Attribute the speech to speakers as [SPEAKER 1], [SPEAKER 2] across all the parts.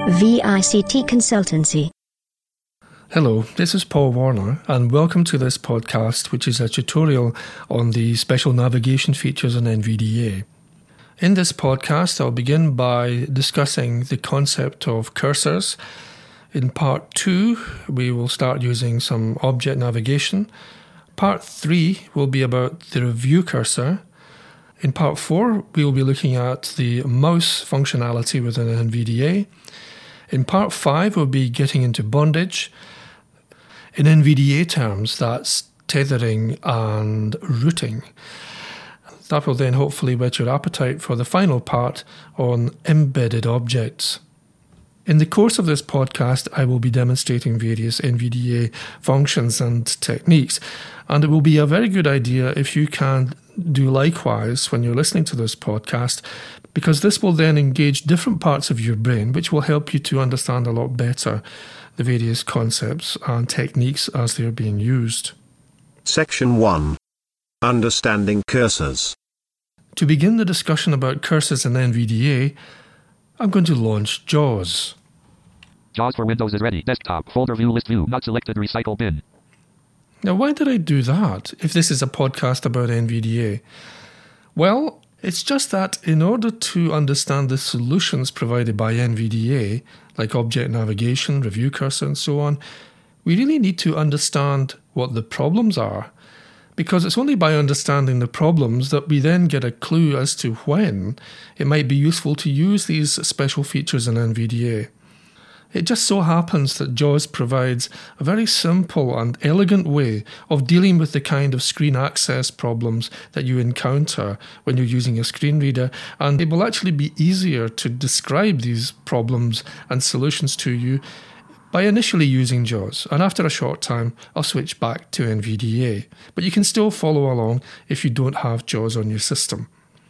[SPEAKER 1] VICT Consultancy.
[SPEAKER 2] Hello, this is Paul Warner and welcome to this podcast, which is a tutorial on the special navigation features on NVDA. In this podcast, I'll begin by discussing the concept of cursors. In part 2, we will start using some object navigation. Part 3 will be about the review cursor. In part 4, we will be looking at the mouse functionality within NVDA. In part 5, we'll be getting into bondage. In NVDA terms, that's tethering and routing. That will then hopefully whet your appetite for the final part on embedded objects. In the course of this podcast, I will be demonstrating various NVDA functions and techniques, and it will be a very good idea if you can do likewise when you're listening to this podcast, because this will then engage different parts of your brain, which will help you to understand a lot better the various concepts and techniques as they're being used.
[SPEAKER 3] Section 1. Understanding cursors.
[SPEAKER 2] To begin the discussion about cursors in NVDA, I'm going to launch JAWS.
[SPEAKER 4] JAWS for Windows is ready. Desktop, folder view, list view, not selected, recycle bin.
[SPEAKER 2] Now, why did I do that if this is a podcast about NVDA? Well, it's just that in order to understand the solutions provided by NVDA, like object navigation, review cursor and so on, we really need to understand what the problems are. Because it's only by understanding the problems that we then get a clue as to when it might be useful to use these special features in NVDA. It just so happens that JAWS provides a very simple and elegant way of dealing with the kind of screen access problems that you encounter when you're using a screen reader, and it will actually be easier to describe these problems and solutions to you by initially using JAWS, and after a short time I'll switch back to NVDA. But you can still follow along if you don't have JAWS on your system.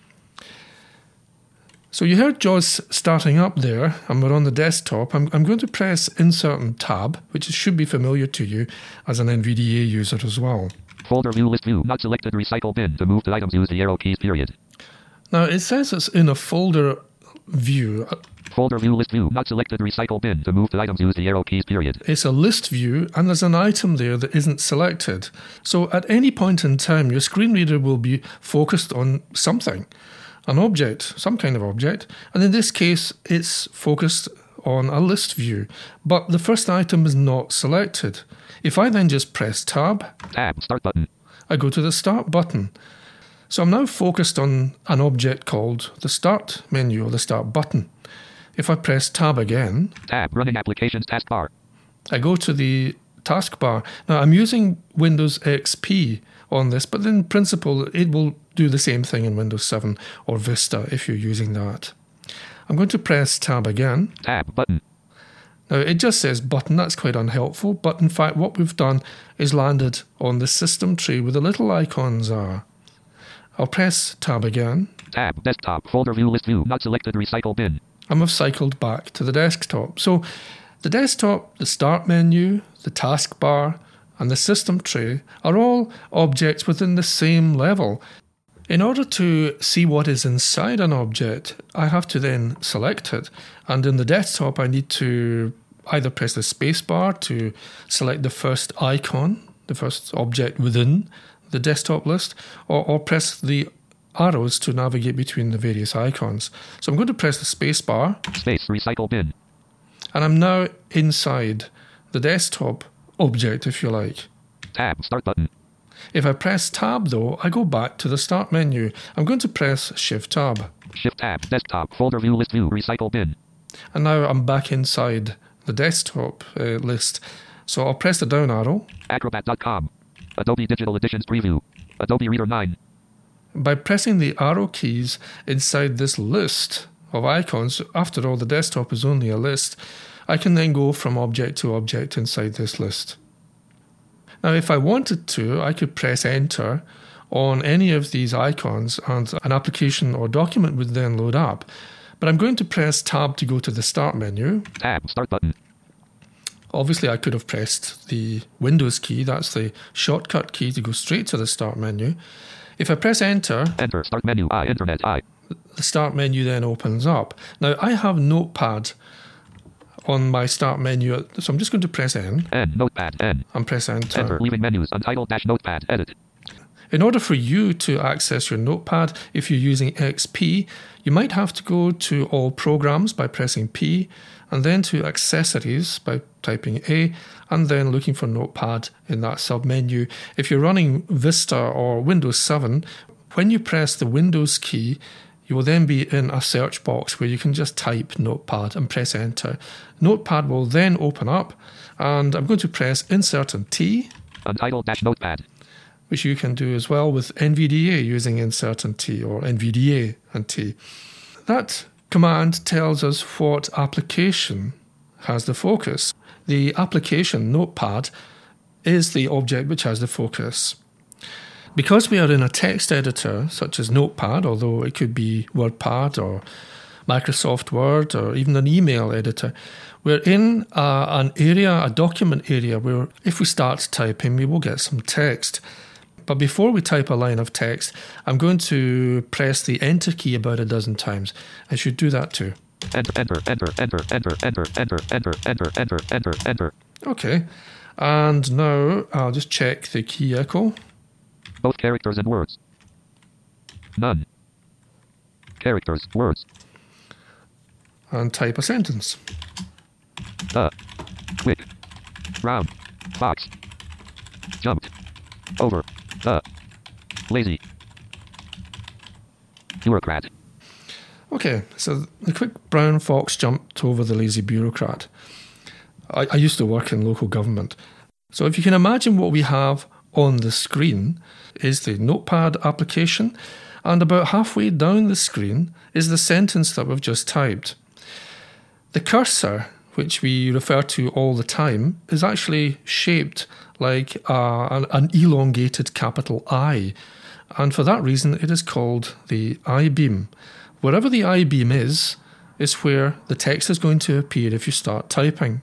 [SPEAKER 2] So you heard JAWS starting up there, and we're on the desktop. I'm going to press Insert and Tab, which should be familiar to you as an NVDA user as well.
[SPEAKER 4] Folder view, list view, not selected, recycle bin. To move to items, use the arrow keys, period.
[SPEAKER 2] Now it says it's in a folder view.
[SPEAKER 4] Folder view, list view, not selected, recycle bin. To move to items, use the arrow keys, period.
[SPEAKER 2] It's a list view, and there's an item there that isn't selected. So at any point in time, your screen reader will be focused on something. An object, some kind of object, and in this case it's focused on a list view, but the first item is not selected. If I then just press Tab,
[SPEAKER 4] Start button,
[SPEAKER 2] I go to the Start button. So I'm now focused on an object called the Start menu or the Start button. If I press Tab again,
[SPEAKER 4] Running Applications taskbar,
[SPEAKER 2] I go to the taskbar. Now I'm using Windows XP on this, but in principle it will do the same thing in Windows 7 or Vista if you're using that. I'm going to press Tab again.
[SPEAKER 4] Button.
[SPEAKER 2] Now it just says button, that's quite unhelpful, but in fact what we've done is landed on the system tree where the little icons are. I'll press Tab again.
[SPEAKER 4] Desktop, folder view, list view, not selected, recycle bin.
[SPEAKER 2] And we've cycled back to the desktop. So the desktop, the Start menu, the taskbar, and the system tray are all objects within the same level. In order to see what is inside an object, I have to then select it. And in the desktop, I need to either press the spacebar to select the first icon, the first object within the desktop list, or press the arrows to navigate between the various icons. So I'm going to press the spacebar.
[SPEAKER 4] Space, recycle bin.
[SPEAKER 2] And I'm now inside the desktop object, if you like.
[SPEAKER 4] Start button.
[SPEAKER 2] If I press Tab, though, I go back to the Start menu. I'm going to press Shift-Tab.
[SPEAKER 4] Shift-Tab, desktop, folder view, list view, recycle bin.
[SPEAKER 2] And now I'm back inside the desktop list. So I'll press the down arrow.
[SPEAKER 4] Acrobat.com, Adobe Digital Editions preview, Adobe Reader 9.
[SPEAKER 2] By pressing the arrow keys inside this list of icons, after all, the desktop is only a list, I can then go from object to object inside this list. Now, if I wanted to, I could press Enter on any of these icons and an application or document would then load up. But I'm going to press Tab to go to the Start menu.
[SPEAKER 4] Start button.
[SPEAKER 2] Obviously, I could have pressed the Windows key. That's the shortcut key to go straight to the Start menu. If I press Enter,
[SPEAKER 4] Start menu, Internet,
[SPEAKER 2] the Start menu then opens up. Now, I have Notepad on my start menu. So I'm just going to press N.
[SPEAKER 4] N, Notepad, N.
[SPEAKER 2] And press Enter.
[SPEAKER 4] Enter, leaving menus, Untitled dash Notepad, edit.
[SPEAKER 2] In order for you to access your Notepad, if you're using XP, you might have to go to All Programs by pressing P, and then to Accessories by typing A, and then looking for Notepad in that submenu. If you're running Vista or Windows 7, when you press the Windows key, you will then be in a search box where you can just type Notepad and press Enter. Notepad will then open up, and I'm going to press Insert and T.
[SPEAKER 4] Untitled dash Notepad.
[SPEAKER 2] Which you can do as well with NVDA using Insert and T or NVDA and T. That command tells us what application has the focus. The application, Notepad, is the object which has the focus. Because we are in a text editor such as Notepad, although it could be WordPad or Microsoft Word or even an email editor, we're in an area, a document area, where if we start typing, we will get some text. But before we type a line of text, I'm going to press the Enter key about a dozen times. I should do that too.
[SPEAKER 4] Enter, enter, enter, enter, enter, enter, enter, enter, enter, enter, enter, enter.
[SPEAKER 2] Okay. And now I'll just check the key echo.
[SPEAKER 4] Both characters and words. None. Characters, words.
[SPEAKER 2] And type a sentence.
[SPEAKER 4] Quick. Round. Fox. Jumped. Over. Lazy. Bureaucrat.
[SPEAKER 2] Okay, so the quick brown fox jumped over the lazy bureaucrat. I used to work in local government. So if you can imagine what we have on the screen is the Notepad application, and about halfway down the screen is the sentence that we've just typed. The cursor, which we refer to all the time, is actually shaped like an elongated capital I. And for that reason, it is called the I-beam. Wherever the I-beam is where the text is going to appear if you start typing.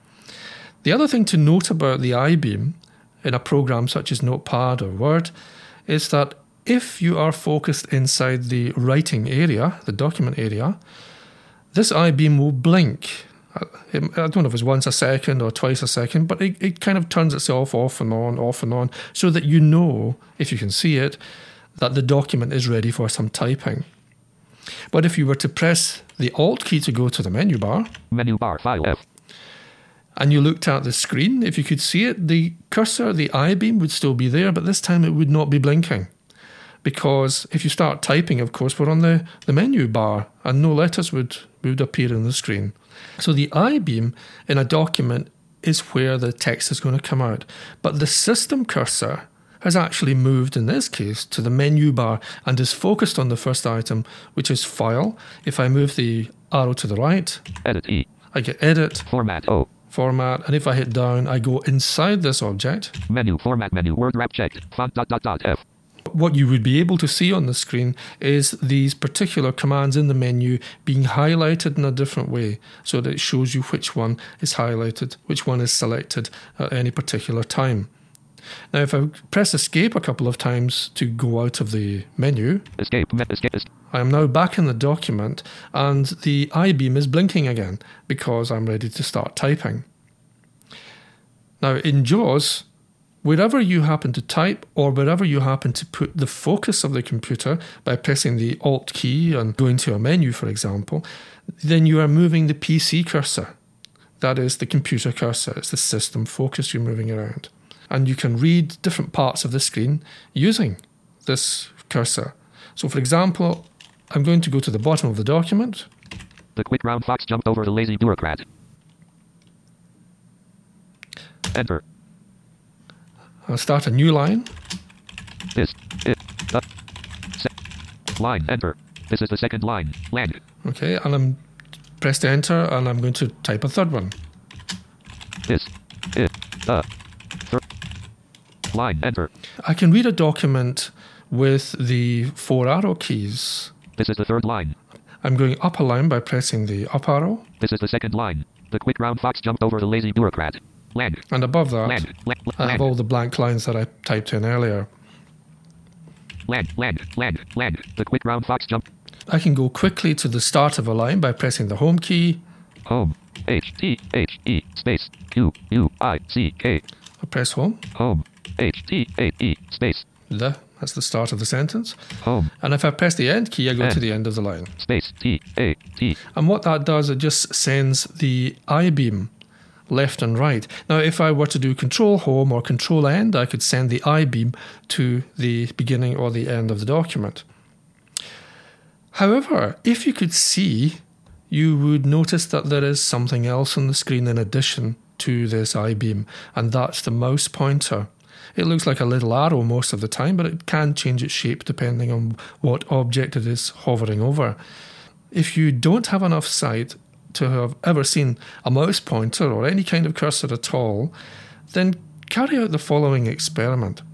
[SPEAKER 2] The other thing to note about the I-beam in a program such as Notepad or Word is that if you are focused inside the writing area, the document area, this I-beam will blink. I don't know if it's once a second or twice a second, but it kind of turns itself off and on, so that you know, if you can see it, that the document is ready for some typing. But if you were to press the Alt key to go to the menu bar,
[SPEAKER 4] File F,
[SPEAKER 2] and you looked at the screen, if you could see it, the cursor, the I-beam would still be there, but this time it would not be blinking. Because if you start typing, of course, we're on the menu bar, and no letters would appear on the screen. So the I-beam in a document is where the text is going to come out. But the system cursor has actually moved, in this case, to the menu bar and is focused on the first item, which is File. If I move the arrow to the right,
[SPEAKER 4] Edit E,
[SPEAKER 2] I get Edit,
[SPEAKER 4] Format O,
[SPEAKER 2] Format, and if I hit down, I go inside this object.
[SPEAKER 4] Menu, Format Menu, Word Wrap checked, Font ... F.
[SPEAKER 2] What you would be able to see on the screen is these particular commands in the menu being highlighted in a different way, so that it shows you which one is highlighted, which one is selected at any particular time. Now, if I press Escape a couple of times to go out of the menu,
[SPEAKER 4] Escape.
[SPEAKER 2] I am now back in the document, and the I-beam is blinking again because I'm ready to start typing. Now, in JAWS, wherever you happen to type or wherever you happen to put the focus of the computer by pressing the Alt key and going to a menu, for example, then you are moving the PC cursor. That is the computer cursor. It's the system focus you're moving around. And you can read different parts of the screen using this cursor. So, for example, I'm going to go to the bottom of the document.
[SPEAKER 4] The quick round fox jumped over the lazy bureaucrat. Enter.
[SPEAKER 2] I'll start a new line.
[SPEAKER 4] Line, enter. This is the second line. Land.
[SPEAKER 2] Okay, and I'm pressed enter, and I'm going to type a third one.
[SPEAKER 4] Line, enter.
[SPEAKER 2] I can read a document with the 4 arrow keys.
[SPEAKER 4] This is the third line.
[SPEAKER 2] I'm going up a line by pressing the up arrow.
[SPEAKER 4] This is the second line. The quick round fox jumped over the lazy bureaucrat. Land.
[SPEAKER 2] And above that,
[SPEAKER 4] Land.
[SPEAKER 2] I have all the blank lines that I typed in earlier.
[SPEAKER 4] Land. The quick round fox jumped.
[SPEAKER 2] I can go quickly to the start of a line by pressing the home key.
[SPEAKER 4] Home. H T H E space Q U I C K.
[SPEAKER 2] I press home.
[SPEAKER 4] Home. H T H E space.
[SPEAKER 2] That's the start of the sentence.
[SPEAKER 4] Home.
[SPEAKER 2] And if I press the end key, I go
[SPEAKER 4] End.
[SPEAKER 2] to the end of the line.
[SPEAKER 4] Space T A T.
[SPEAKER 2] And what that does, it just sends the I-beam left and right. Now, if I were to do Control Home or Control End, I could send the I-beam to the beginning or the end of the document. However, if you could see, you would notice that there is something else on the screen in addition to this I-beam, and that's the mouse pointer. It looks like a little arrow most of the time, but it can change its shape depending on what object it is hovering over. If you don't have enough sight to have ever seen a mouse pointer or any kind of cursor at all, then carry out the following experiment.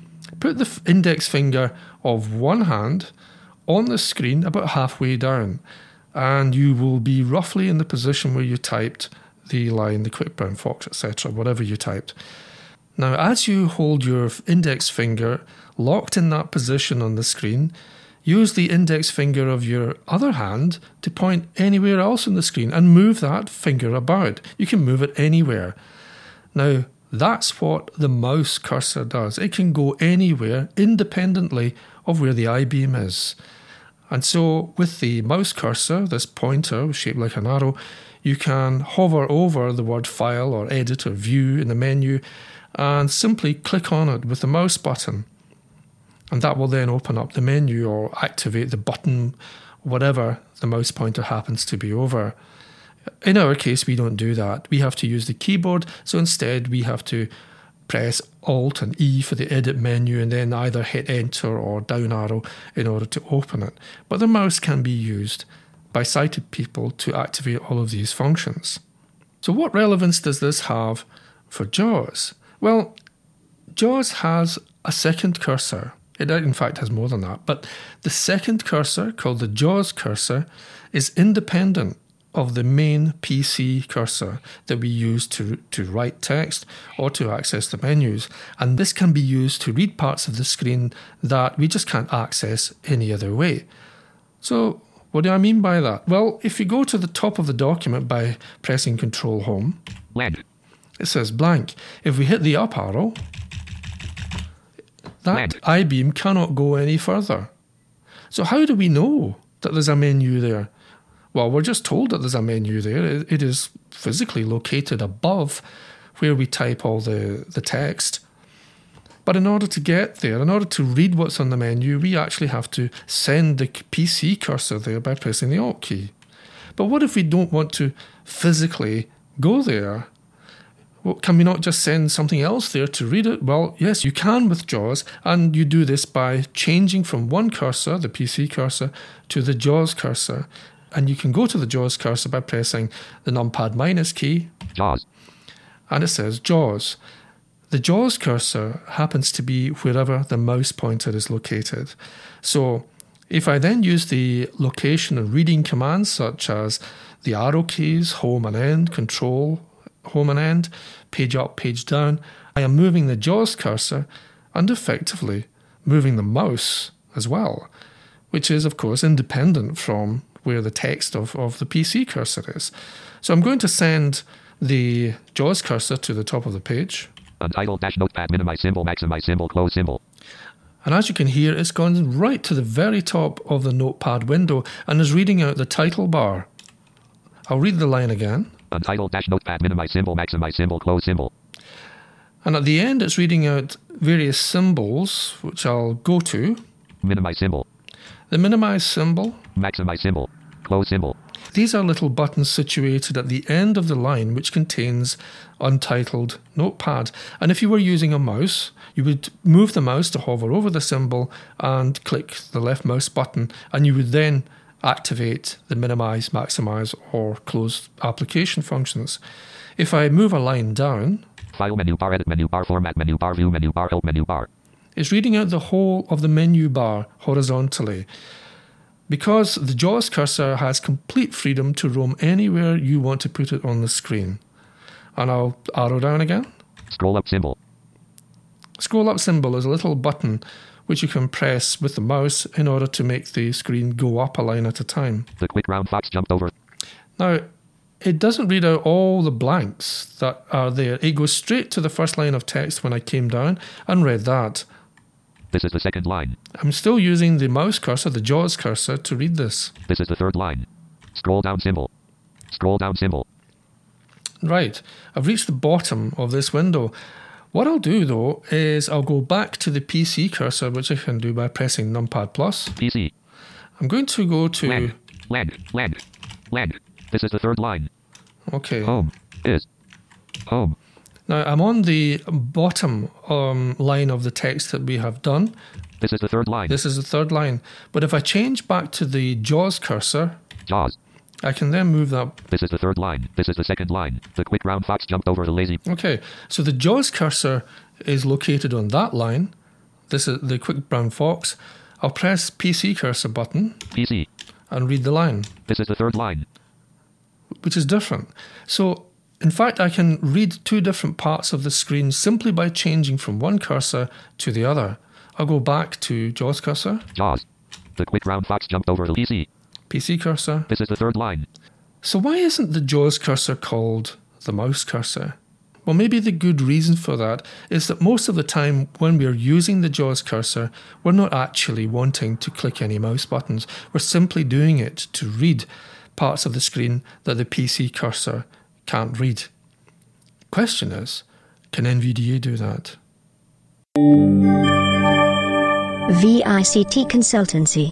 [SPEAKER 2] Put the index finger of one hand on the screen about halfway down, and you will be roughly in the position where you typed the line, the quick brown fox, etc., whatever you typed. Now, as you hold your index finger locked in that position on the screen, use the index finger of your other hand to point anywhere else on the screen and move that finger about. You can move it anywhere. Now, that's what the mouse cursor does. It can go anywhere independently of where the I-beam is. And so with the mouse cursor, this pointer shaped like an arrow, you can hover over the word File or Edit or View in the menu and simply click on it with the mouse button. And that will then open up the menu or activate the button, whatever the mouse pointer happens to be over. In our case, we don't do that. We have to use the keyboard, so instead we have to press Alt and E for the edit menu and then either hit Enter or down arrow in order to open it. But the mouse can be used by sighted people to activate all of these functions. So what relevance does this have for JAWS? Well, JAWS has a second cursor. It in fact has more than that, but the second cursor, called the JAWS cursor, is independent of the main PC cursor that we use to write text or to access the menus. And this can be used to read parts of the screen that we just can't access any other way. So what do I mean by that? Well, if you go to the top of the document by pressing Control Home,
[SPEAKER 4] Land.
[SPEAKER 2] it says blank. If we hit the up arrow, that I-beam cannot go any further. So how do we know that there's a menu there? Well, we're just told that there's a menu there. It is physically located above where we type all the text. But in order to get there, in order to read what's on the menu, we actually have to send the PC cursor there by pressing the Alt key. But what if we don't want to physically go there? Well, can we not just send something else there to read it? Well, yes, you can with JAWS, and you do this by changing from one cursor, the PC cursor, to the JAWS cursor. And you can go to the JAWS cursor by pressing the numpad minus key.
[SPEAKER 4] JAWS.
[SPEAKER 2] And it says JAWS. The JAWS cursor happens to be wherever the mouse pointer is located. So if I then use the location and reading commands such as the arrow keys, home and end, control, home and end, page up, page down, I am moving the JAWS cursor and effectively moving the mouse as well, which is of course independent from where the text of the PC cursor is. So I'm going to send the JAWS cursor to the top of the page.
[SPEAKER 4] Untitled dash notepad, minimize symbol, maximize symbol, close symbol.
[SPEAKER 2] And as you can hear, it's gone right to the very top of the notepad window and is reading out the title bar. I'll read the line again.
[SPEAKER 4] Untitled dash notepad, minimize symbol, maximize symbol, close symbol.
[SPEAKER 2] And at the end, it's reading out various symbols, which I'll go to.
[SPEAKER 4] Minimize symbol.
[SPEAKER 2] The minimize symbol.
[SPEAKER 4] Maximize symbol, close symbol.
[SPEAKER 2] These are little buttons situated at the end of the line which contains Untitled Notepad. And if you were using a mouse, you would move the mouse to hover over the symbol and click the left mouse button, and you would then activate the minimize, maximize, or close application functions. If I move a line down,
[SPEAKER 4] File menu bar, edit menu bar, format menu bar, view menu bar, help menu bar.
[SPEAKER 2] It's reading out the whole of the menu bar horizontally. Because the JAWS cursor has complete freedom to roam anywhere you want to put it on the screen. And I'll arrow down again.
[SPEAKER 4] Scroll up symbol.
[SPEAKER 2] Scroll up symbol is a little button which you can press with the mouse in order to make the screen go up a line at a time.
[SPEAKER 4] The quick round fox jumped over.
[SPEAKER 2] Now, it doesn't read out all the blanks that are there. It goes straight to the first line of text when I came down and read that.
[SPEAKER 4] This is the second line.
[SPEAKER 2] I'm still using the mouse cursor, the JAWS cursor, to read this.
[SPEAKER 4] This is the third line. Scroll down symbol. Scroll down symbol.
[SPEAKER 2] Right, I've reached the bottom of this window. What I'll do though is I'll go back to the PC cursor, which I can do by pressing numpad plus.
[SPEAKER 4] PC.
[SPEAKER 2] I'm going to go to...
[SPEAKER 4] Lag. This is the third line.
[SPEAKER 2] Okay.
[SPEAKER 4] Home is home.
[SPEAKER 2] Now I'm on the bottom line of the text that we have done.
[SPEAKER 4] This is the third line.
[SPEAKER 2] This is the third line. But if I change back to the JAWS cursor,
[SPEAKER 4] JAWS.
[SPEAKER 2] I can then move that.
[SPEAKER 4] This is the third line. This is the second line. The quick brown fox jumped over the lazy.
[SPEAKER 2] Okay, so the JAWS cursor is located on that line. This is the quick brown fox. I'll press PC cursor button.
[SPEAKER 4] PC.
[SPEAKER 2] And read the line.
[SPEAKER 4] This is the third line.
[SPEAKER 2] Which is different. So, in fact, I can read two different parts of the screen simply by changing from one cursor to the other. I'll go back to JAWS cursor.
[SPEAKER 4] JAWS. The quick brown fox jumped over the PC.
[SPEAKER 2] PC cursor.
[SPEAKER 4] This is the third line.
[SPEAKER 2] So why isn't the JAWS cursor called the mouse cursor? Well, maybe the good reason for that is that most of the time when we're using the JAWS cursor, we're not actually wanting to click any mouse buttons. We're simply doing it to read parts of the screen that the PC cursor can't read. Question is, can NVDA do that?
[SPEAKER 1] VICT Consultancy.